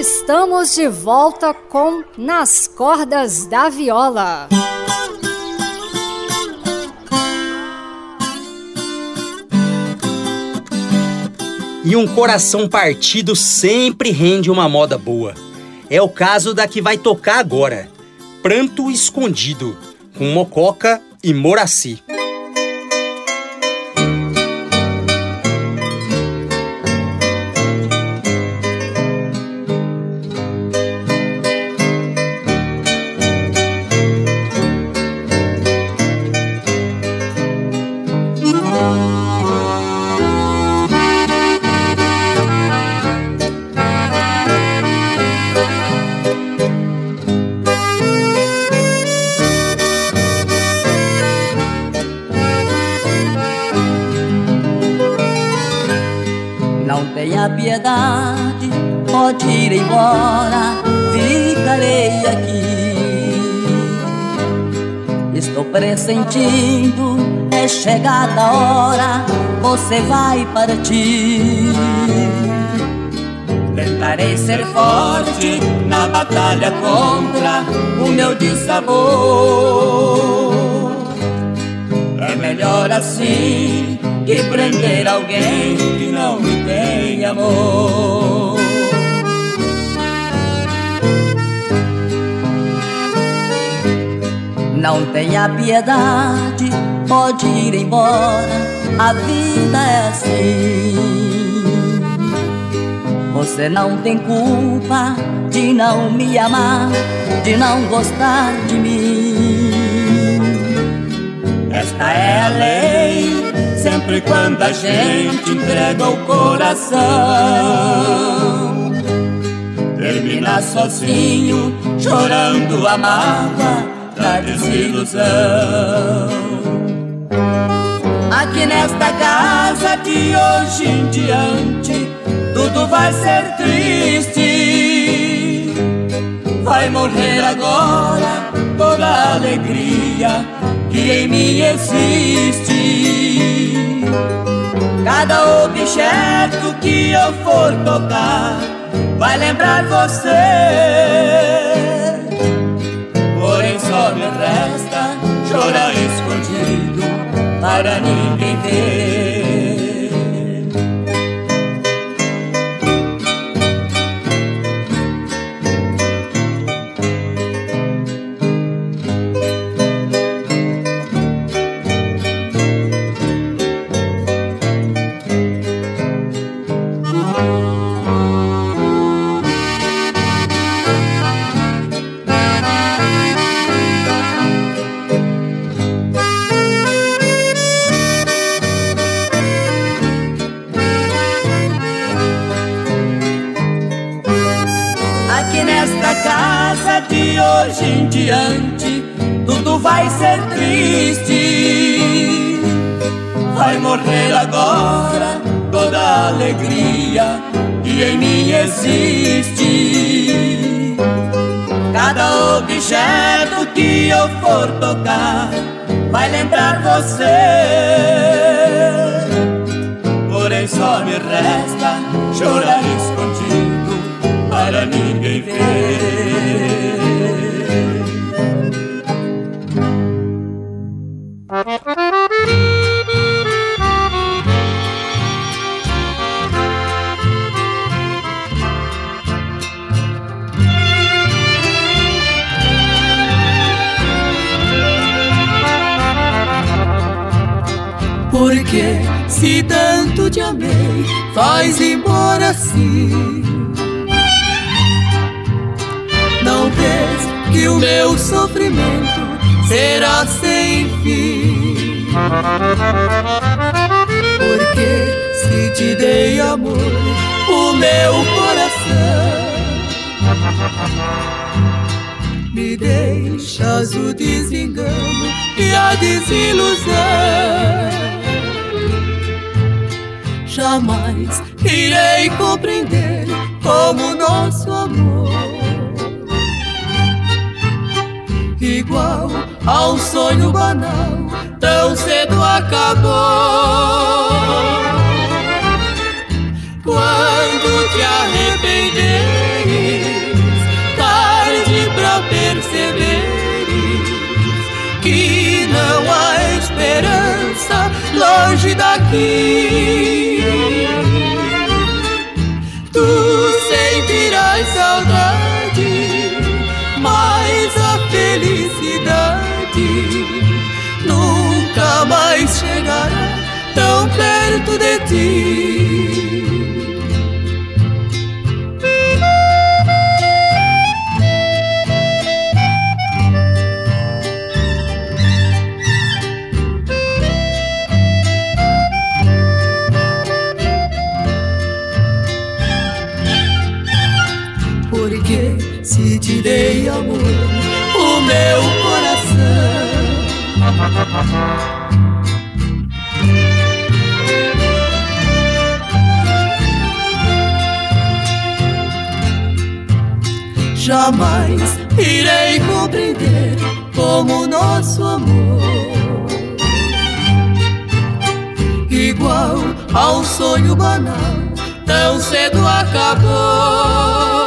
Estamos de volta com Nas Cordas da Viola. E um coração partido sempre rende uma moda boa. É o caso da que vai tocar agora, Pranto Escondido, com Mococa e Moraci. Piedade, pode ir embora, ficarei aqui. Estou pressentindo, é chegada a hora, você vai partir. Tentarei ser forte na batalha contra o meu dissabor. É melhor assim que prender alguém que não me tem amor. Não tenha piedade, pode ir embora, a vida é assim. Você não tem culpa de não me amar, de não gostar de mim. Esta é a lei, sempre quando a gente entrega o coração. Termina sozinho, chorando a mágoa da desilusão. Aqui nesta casa de hoje em diante, tudo vai ser triste. Vai morrer agora toda a alegria que em mim existe. Cada objeto que eu for tocar vai lembrar você. Porém só me resta chorar escondido para ninguém ver. Hoje em diante, tudo vai ser triste. Vai morrer agora toda a alegria que em mim existe. Cada objeto que eu for tocar vai lembrar você. Porém só me resta chorar escondido para ninguém ver. Porque se tanto te amei, faz embora assim. Não vês que o meu sofrimento será sem fim? Porque se te dei amor, o meu coração, me deixas o desengano e a desilusão. Jamais irei compreender como nosso amor, igual a um sonho banal, tão cedo acabou. Quando te arrepender longe daqui. Tu sentirás saudade, mas a felicidade nunca mais chegará tão perto de ti. Porque se te dei amor, o meu coração, jamais irei compreender como nosso amor, igual a um sonho banal, tão cedo acabou.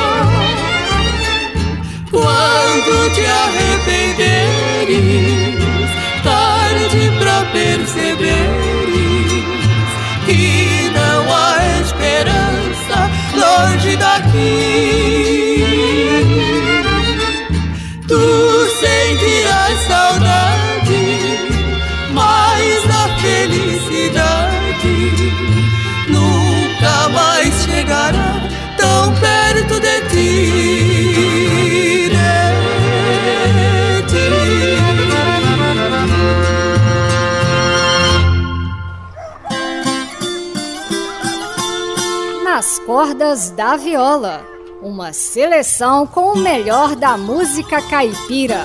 Quando te arrependeres, tarde pra perceberes que não há esperança longe daqui. Tu sentirás saudade, mas a felicidade nunca mais chegará tão perto de ti. Nas Cordas da Viola, uma seleção com o melhor da música caipira.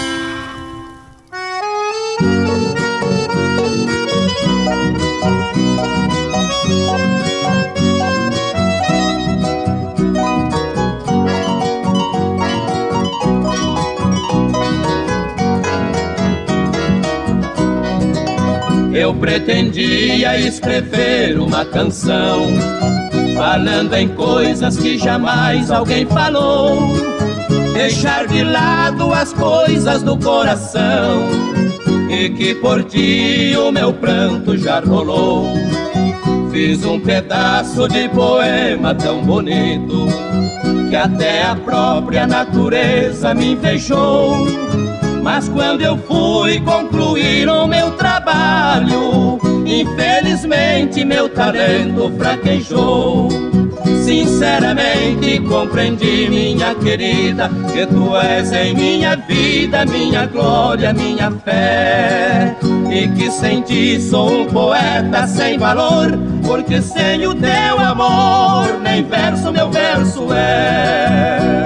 Eu pretendia escrever uma canção falando em coisas que jamais alguém falou, deixar de lado as coisas do coração, e que por ti o meu pranto já rolou. Fiz um pedaço de poema tão bonito que até a própria natureza me invejou. Mas quando eu fui concluir o meu trabalho, infelizmente meu talento fraquejou. Sinceramente compreendi, minha querida, que tu és em minha vida, minha glória, minha fé, e que sem ti sou um poeta sem valor, porque sem o teu amor nem verso meu verso é.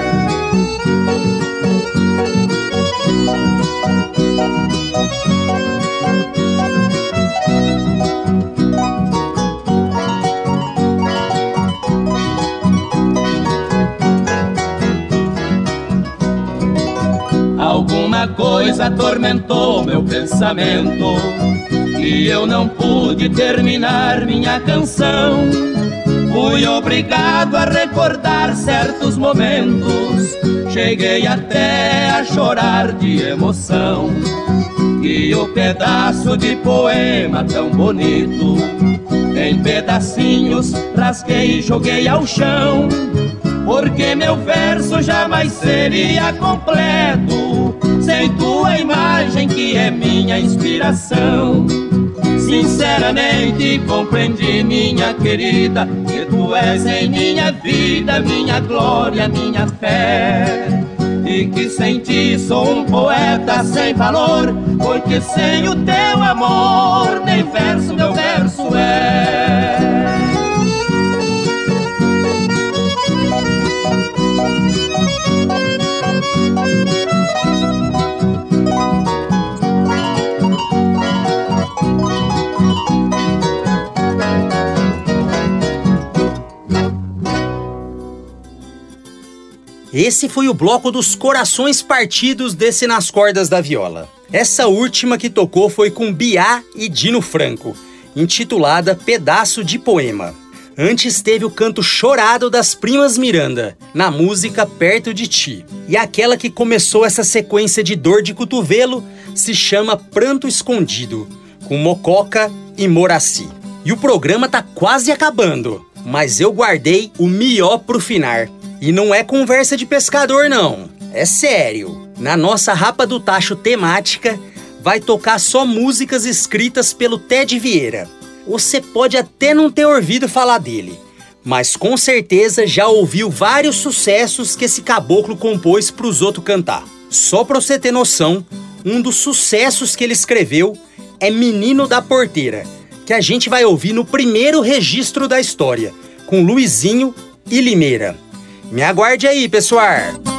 Alguma coisa atormentou meu pensamento e eu não pude terminar minha canção. Fui obrigado a recordar certos momentos, cheguei até a chorar de emoção. E o pedaço de poema tão bonito, em pedacinhos rasguei e joguei ao chão, porque meu verso jamais seria completo sem tua imagem, que é minha inspiração. Sinceramente compreendi, minha querida, que tu és em minha vida, minha glória, minha fé, e que sem ti sou um poeta sem valor, porque sem o teu amor nem verso meu verso é. Esse foi o bloco dos corações partidos desse Nas Cordas da Viola. Essa última que tocou foi com Biá e Dino Franco, intitulada Pedaço de Poema. Antes teve o canto chorado das Primas Miranda, na música Perto de Ti. E aquela que começou essa sequência de dor de cotovelo se chama Pranto Escondido, com Mococa e Moraci. E o programa tá quase acabando, mas eu guardei o melhor pro final. E não é conversa de pescador, não. É sério. Na nossa Rapa do Tacho temática, vai tocar só músicas escritas pelo Ted Vieira. Você pode até não ter ouvido falar dele, mas com certeza já ouviu vários sucessos que esse caboclo compôs pros outros cantar. Só pra você ter noção, um dos sucessos que ele escreveu é Menino da Porteira, que a gente vai ouvir no primeiro registro da história, com Luizinho e Limeira. Me aguarde aí, pessoal!